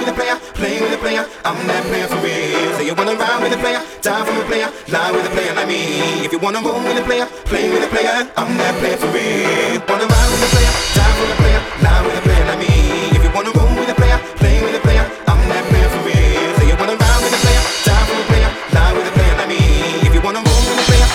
with a player, play with a player, I'm that player for real. So you wanna ride with a player, die from a player, lie with a player like me. If you wanna roll with a player, play with a player, I'm that player for real. Wanna ride with a player, die from a player, lie with a player like me. If you wanna roll with a player, play with a player, I'm that player for real. So you wanna ride with a player, die from a player, lie with a player like me. If you wanna roll with a player.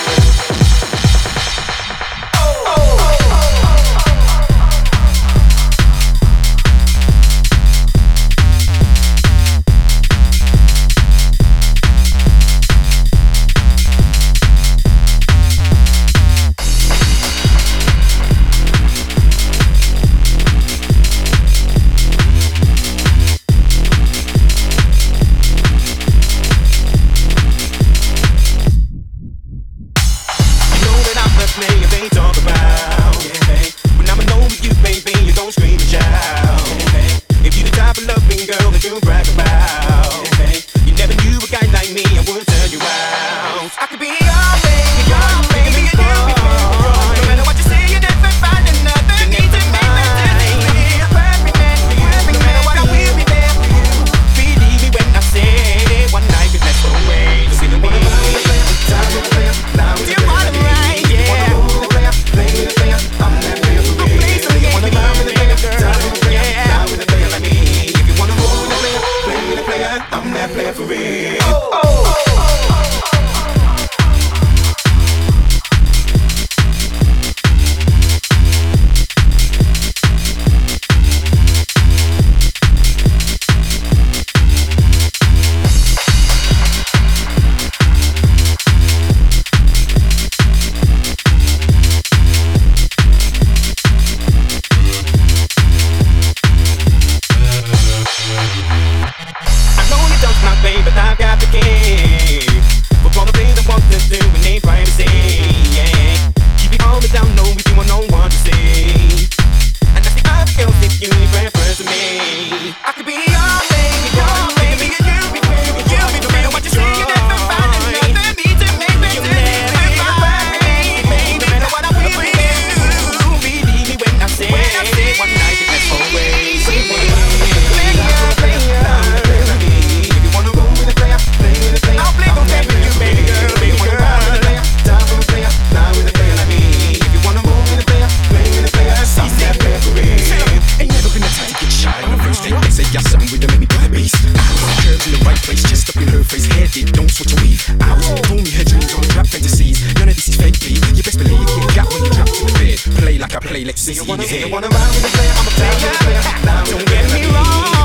Let's see. You wanna ride with a player, I'm a player, lie with a player. Don't get me wrong.